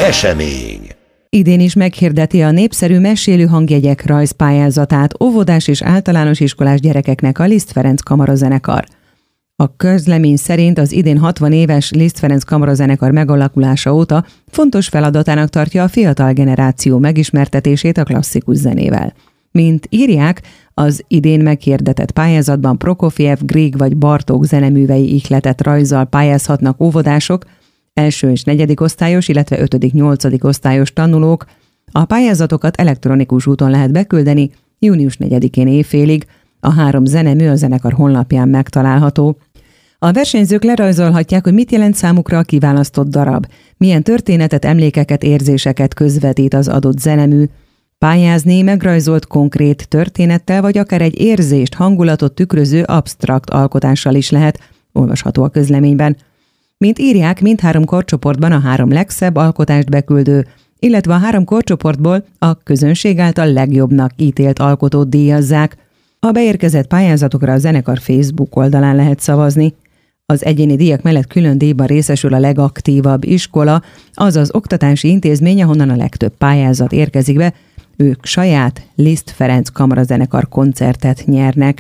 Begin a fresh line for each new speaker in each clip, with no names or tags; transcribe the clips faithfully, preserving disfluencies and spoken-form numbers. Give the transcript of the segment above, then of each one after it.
Esemény.
Idén is meghirdeti a népszerű mesélő hangjegyek rajzpályázatát óvodás és általános iskolás gyerekeknek a Liszt Ferenc Kamarazenekar. A közlemény szerint az idén hatvan éves Liszt Ferenc Kamarazenekar megalakulása óta fontos feladatának tartja a fiatal generáció megismertetését a klasszikus zenével. Mint írják, az idén meghirdetett pályázatban Prokofjev, Grieg vagy Bartók zeneművei ihletett rajzzal pályázhatnak óvodások, első és negyedik osztályos, illetve ötödik-nyolcadik osztályos tanulók. A pályázatokat elektronikus úton lehet beküldeni június negyedikén éjfélig, a három zenemű a zenekar honlapján megtalálható. A versenyzők lerajzolhatják, hogy mit jelent számukra a kiválasztott darab, milyen történetet, emlékeket, érzéseket közvetít az adott zenemű. Pályázni megrajzolt konkrét történettel, vagy akár egy érzést, hangulatot tükröző absztrakt alkotással is lehet, olvasható a közleményben. Mint írják, mindhárom korcsoportban a három legszebb alkotást beküldő, illetve a három korcsoportból a közönség által legjobbnak ítélt alkotót díjazzák. A beérkezett pályázatokra a zenekar Facebook oldalán lehet szavazni. Az egyéni díjak mellett külön díjban részesül a legaktívabb iskola, azaz oktatási intézmény, ahonnan a legtöbb pályázat érkezik be. Ők saját Liszt Ferenc Kamarazenekar koncertet nyernek.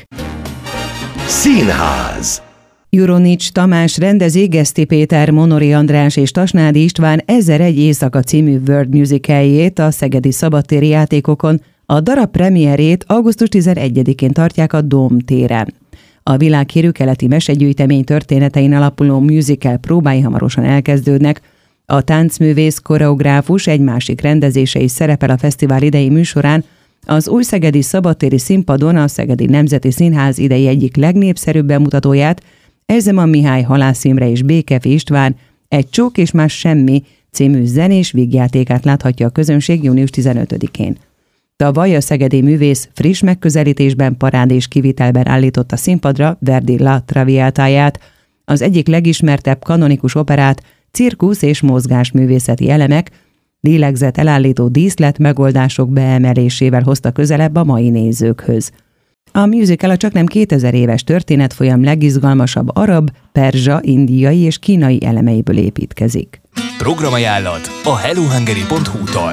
Színház.
Juronics Tamás rendezi, Geszti Péter, Monori András és Tasnádi István Ezer-egy éjszaka című World Musicaljét a szegedi szabadtéri játékokon. A darab premierét augusztus tizenegyedikén tartják a Dóm téren. A világhírű keleti mesegyűjtemény történetein alapuló musical próbái hamarosan elkezdődnek. A táncművész, koreográfus egy másik rendezése is szerepel a fesztivál idei műsorán. Az új szegedi szabadtéri színpadon a Szegedi Nemzeti Színház idei egyik legnépszerűbb bemutatóját, Ezeman Mihály, Halász Imre és Békefi István Egy csók és más semmi című zenés vígjátékát láthatja a közönség június tizenötödikén. Tavaly a szegedi művész friss megközelítésben, parád és kivitelben állította színpadra Verdi La Traviatáját, az egyik legismertebb kanonikus operát, cirkusz és mozgásművészeti elemek, lélegzet elállító díszlet megoldások beemelésével hozta közelebb a mai nézőkhöz. A musical a csaknem kétezer éves történetfolyam legizgalmasabb arab, perzsa, indiai és kínai elemeiből építkezik.
Programajánlat a hellohungary pont hu-tól.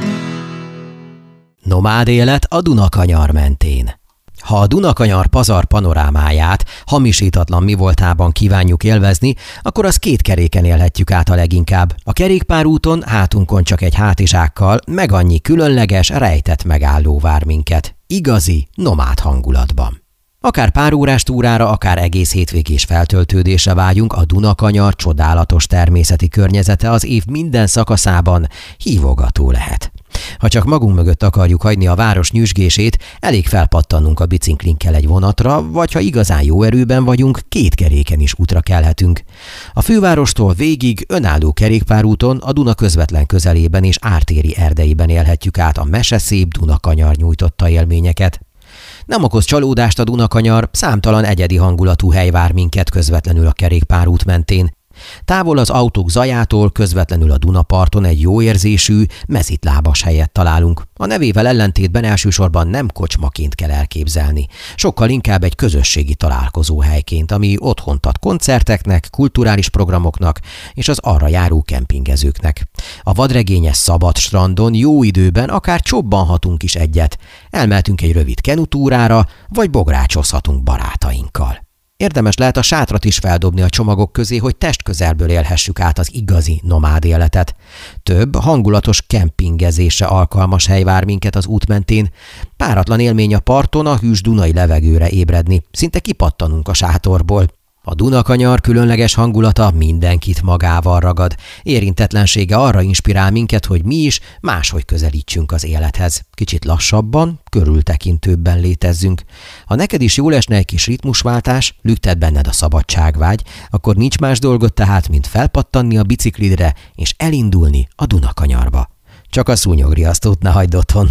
Nomád élet a Dunakanyar mentén. Ha a Dunakanyar pazar panorámáját hamisítatlan mivoltában kívánjuk élvezni, akkor az két keréken élhetjük át a leginkább. A kerékpárúton hátunkon csak egy hátizsákkal, meg annyi különleges, rejtett megálló vár minket. Igazi, nomád hangulatban. Akár pár órás túrára, akár egész hétvégés feltöltődésre vágyunk, a Dunakanyar csodálatos természeti környezete az év minden szakaszában hívogató lehet. Ha csak magunk mögött akarjuk hagyni a város nyüzsgését, elég felpattannunk a biciklinkkel egy vonatra, vagy ha igazán jó erőben vagyunk, két keréken is útra kelhetünk. A fővárostól végig önálló kerékpárúton a Duna közvetlen közelében és ártéri erdeiben élhetjük át a meseszép Dunakanyar nyújtotta élményeket. Nem okoz csalódást a Dunakanyar, számtalan egyedi hangulatú hely vár minket közvetlenül a kerékpárút mentén. Távol az autók zajától, közvetlenül a Dunaparton egy jó érzésű, mezitlábas helyet találunk. A nevével ellentétben elsősorban nem kocsmaként kell elképzelni, sokkal inkább egy közösségi találkozó helyként, ami otthont ad koncerteknek, kulturális programoknak és az arra járó kempingezőknek. A vadregényes szabad strandon jó időben akár csobbanhatunk is egyet, elmehetünk egy rövid kenutúrára, vagy bográcsozhatunk barátainkkal. Érdemes lehet a sátrat is feldobni a csomagok közé, hogy testközelből élhessük át az igazi nomád életet. Több hangulatos kempingezésre alkalmas hely vár minket az út mentén. Páratlan élmény a parton a hűs dunai levegőre ébredni, szinte kipattanunk a sátorból. A Dunakanyar különleges hangulata mindenkit magával ragad. Érintetlensége arra inspirál minket, hogy mi is máshogy közelítsünk az élethez. Kicsit lassabban, körültekintőbben létezzünk. Ha neked is jól esne egy kis ritmusváltás, lüktet benned a szabadságvágy, akkor nincs más dolgod tehát, mint felpattanni a biciklidre és elindulni a Dunakanyarba. Csak a szúnyogriasztót ne hagyd otthon.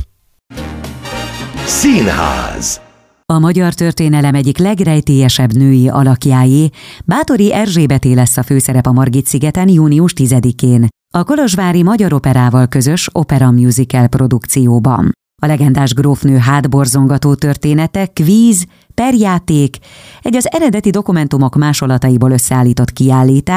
Színház.
A magyar történelem egyik legrejtélyesebb női alakjáé, Báthori Erzsébeté lesz a főszerep a Margit-szigeten június tizedikén, a kolozsvári Magyar Operával közös opera musical produkcióban. A legendás grófnő hátborzongató története, kvíz, perjáték, egy az eredeti dokumentumok másolataiból összeállított kiállítás,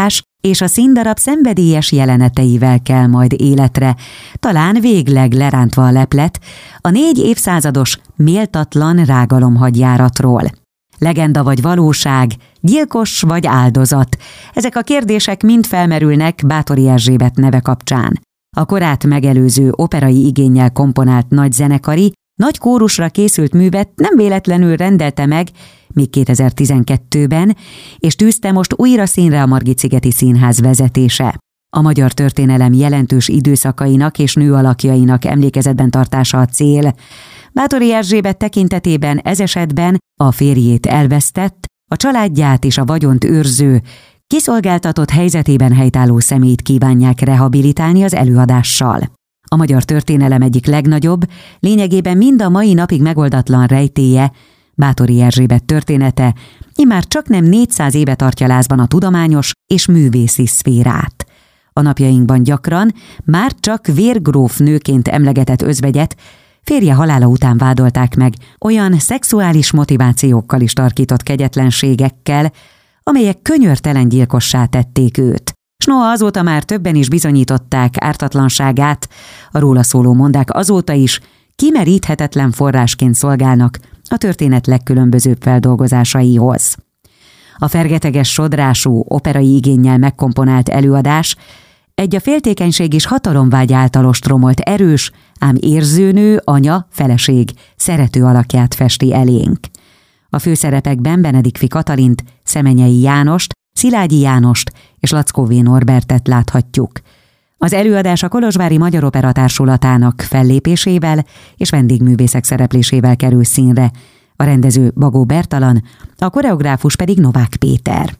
és a színdarab szenvedélyes jeleneteivel kell majd életre, talán végleg lerántva a leplet a négy évszázados méltatlan rágalomhagyjáratról. Legenda vagy valóság, gyilkos vagy áldozat, ezek a kérdések mind felmerülnek Báthori Erzsébet neve kapcsán. A korát megelőző operai igénnyel komponált nagy zenekari, nagy kórusra készült művet nem véletlenül rendelte meg még kétezer-tizenkettőben, és tűzte most újra színre a Margitszigeti Színház vezetése. A magyar történelem jelentős időszakainak és nőalakjainak emlékezetben tartása a cél. Báthori Erzsébet tekintetében ez esetben a férjét elvesztett, a családját és a vagyont őrző, kiszolgáltatott helyzetében helytálló személyt kívánják rehabilitálni az előadással. A magyar történelem egyik legnagyobb, lényegében mind a mai napig megoldatlan rejtélye, Báthori Erzsébet története, immár csaknem négyszáz éve tartja lázban a tudományos és művészi szférát. A napjainkban gyakran már csak vérgróf nőként emlegetett özvegyet férje halála után vádolták meg olyan szexuális motivációkkal is tarkított kegyetlenségekkel, amelyek könyörtelen gyilkossá tették őt. S noha azóta már többen is bizonyították ártatlanságát, a róla szóló mondák azóta is kimeríthetetlen forrásként szolgálnak a történet legkülönbözőbb feldolgozásaihoz. A fergeteges sodrású, operai igénnyel megkomponált előadás egy a féltékenység és hatalomvágy által ostromolt erős, ám érzőnő, anya, feleség, szerető alakját festi elénk. A főszerepekben Benedikfi Katalint, Szemenyei Jánost, Szilágyi Jánost és Lackó V. Norbertet láthatjuk. Az előadás a Kolozsvári Magyar Opera Társulatának fellépésével és vendégművészek szereplésével kerül színre. A rendező Bagó Bertalan, a koreográfus pedig Novák Péter.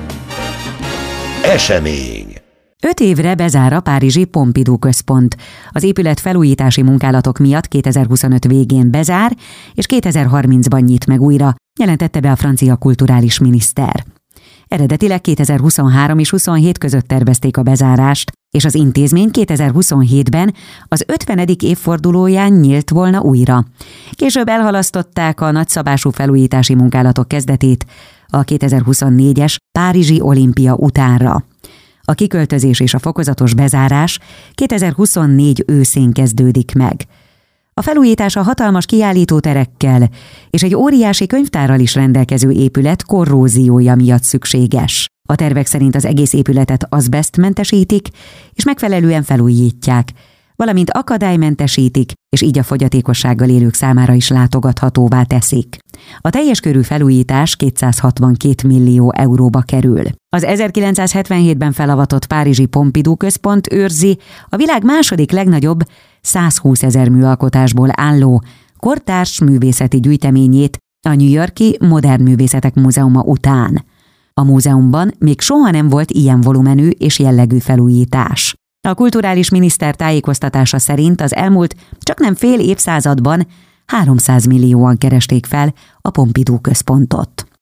Esemény.
Öt évre bezár a párizsi Pompidou központ. Az épület felújítási munkálatok miatt kétezer-huszonöt végén bezár, és kétezer-harmincban nyit meg újra, jelentette be a francia kulturális miniszter. Eredetileg kétezer-huszonhárom és huszonhét között tervezték a bezárást, és az intézmény kétezer-huszonhétben az ötvenedik évfordulóján nyílt volna újra. Később elhalasztották a nagyszabású felújítási munkálatok kezdetét a kétezer-huszonnégyes Párizsi olimpia utánra. A kiköltözés és a fokozatos bezárás kétezer-huszonnégy őszén kezdődik meg. A felújítás a hatalmas kiállítóterekkel és egy óriási könyvtárral is rendelkező épület korróziója miatt szükséges. A tervek szerint az egész épületet azbesztmentesítik és megfelelően felújítják, valamint akadálymentesítik, és így a fogyatékossággal élők számára is látogathatóvá teszik. A teljes körű felújítás kétszázhatvankét millió euróba kerül. Az ezerkilencszázhetvenhétben felavatott párizsi Pompidou központ őrzi a világ második legnagyobb százhúszezer műalkotásból álló kortárs művészeti gyűjteményét a New York-i Modern Művészetek Múzeuma után. A múzeumban még soha nem volt ilyen volumenű és jellegű felújítás. A kulturális miniszter tájékoztatása szerint az elmúlt csaknem fél évszázadban háromszáz millióan keresték fel a Pompidou központot.